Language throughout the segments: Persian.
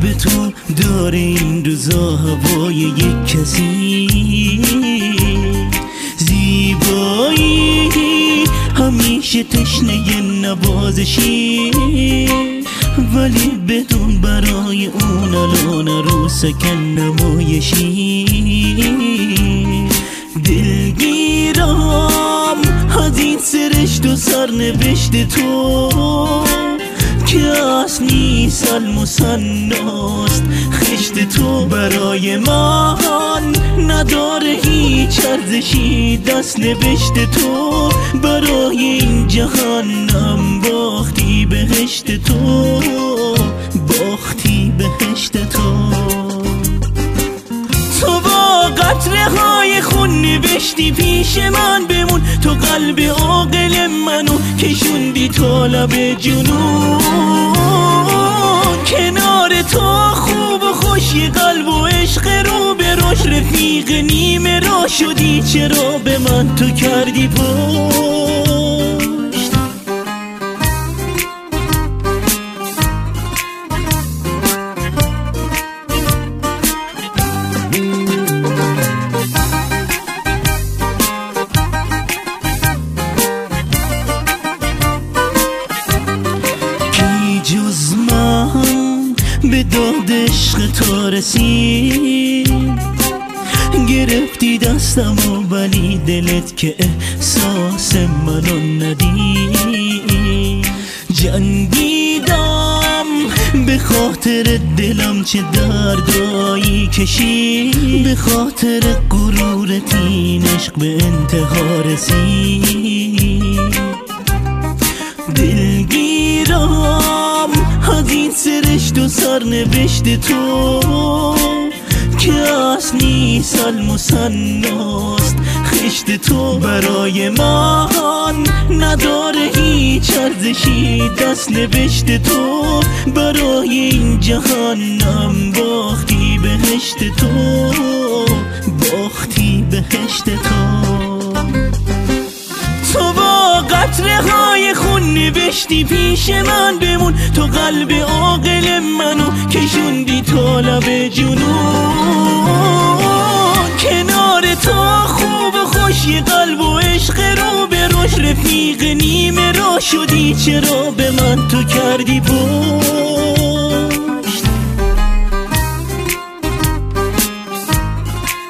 قلب تو داره این روزا هوای یک کسی، زیبایی همیشه تشنه نوازشی، ولی بدون برای اون الان عروسکن نمایشی. دلگیرم از این سرشت و سرنوشت تو که اصل نیست المثناست. خشت تو برای من نداره هیچ ارزشی، دست نوشت تو برای این جهنم باختی بهشت تو، باختی بهشت تو. تو با قطره های خون نوشتی پیش من بمون، تو قلب عاقل منو کشوندی تا لب جنون. کنار تو خوب و خوشی قلب و عشق رو به روش، رفیق نیمه را شدی چرا به من تو کردی پشت. جز من به داد عشق تو رسید، گرفتی دستم و ولی دلت که احساس منو ندید. جنگیدم به خاطر دلم چه دردایی کشید، به خاطر غرورت این عشق به انتها رسید. دلگیرم از این سرشت و سرنوشت تو که اصل نیست المثناست. خشت تو برای من نداره هیچ ارزشی، دست نوشت تو برای این جهنم باختی بهشت تو، باختی بهشت تو. تو با قطره های خون نوشتی پیش من بمون، تو قلب عاقل منو کشوندی تا لب جنون. کنار تو خوب و خوشی قلب و عشق رو به روش، رفیق نیمه را شدی چرا به من تو کردی پشت.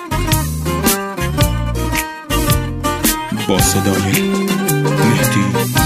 با صدای مهدی